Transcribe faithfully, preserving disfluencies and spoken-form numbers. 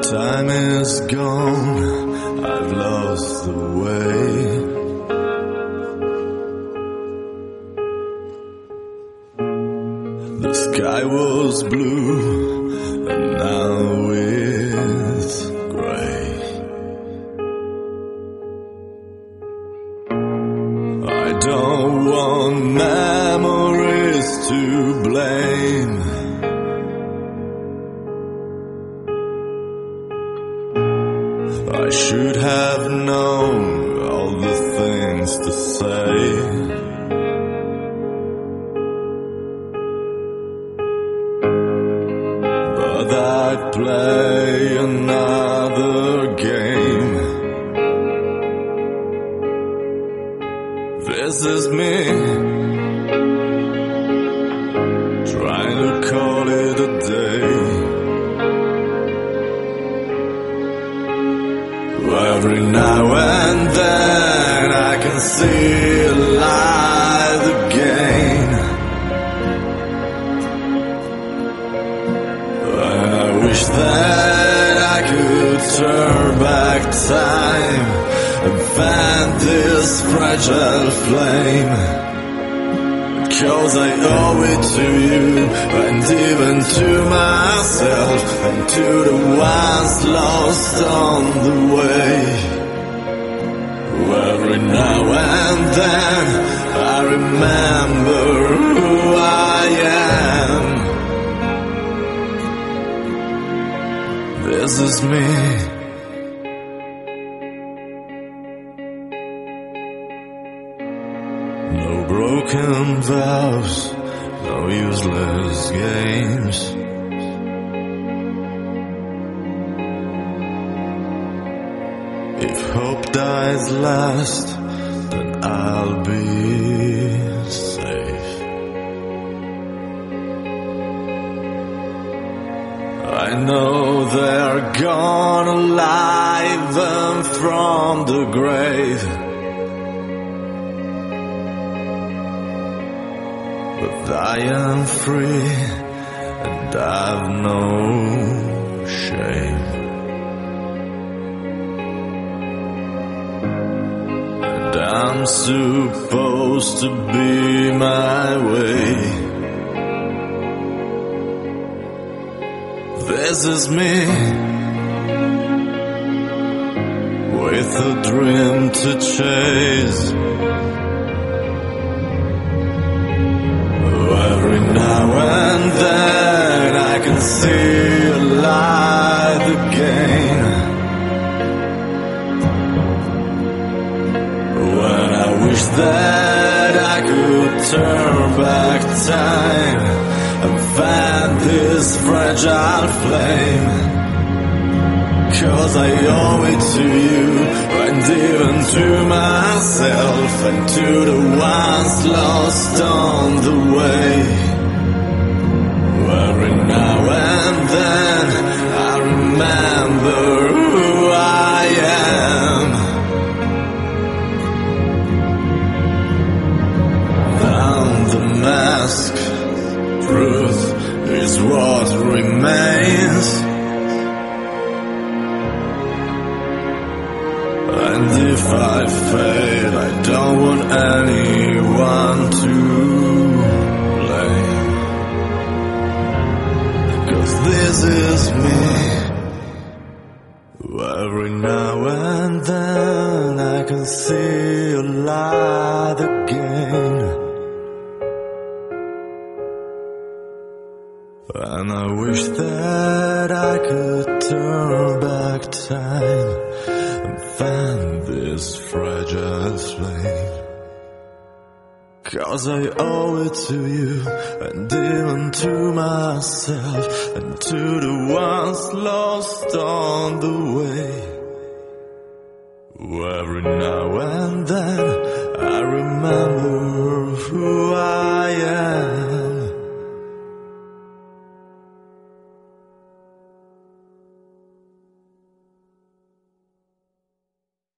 Time is gone, I've lost the way. The sky was blue, and now it's gray. I don't want memories to blame. I should have known all the things to say. But I'd play another game. This is me, trying to call it a day. Every now and then I can see a light again, and I wish that I could turn back time and fan this fragile flame. 'Cause I owe it to you, and even to myself, and to the ones lost on the way. Every now and then I remember who I am. This is me. No broken vows, no useless games. If hope dies last, then I'll be safe. I know they're gonna live them from the grave, but I am free, and I've no shame. And I'm supposed to be my way. This is me, with a dream to chase. Every now and then I can see a light again, when I wish that I could turn back time and fan this fragile flame. 'Cause I owe it to you, and even to myself, and to the ones lost on the way. Every now and then I remember who I am. Down the mask, truth is what remains. And if I fail, I don't want anyone to blame. 'Cause this is me. Every now and then I can see a light again, and I wish that I could turn back time and fan this fragile flame. 'Cause I owe it to you, and even to myself, and to the ones lost on the way. Every now and then I remember who I am.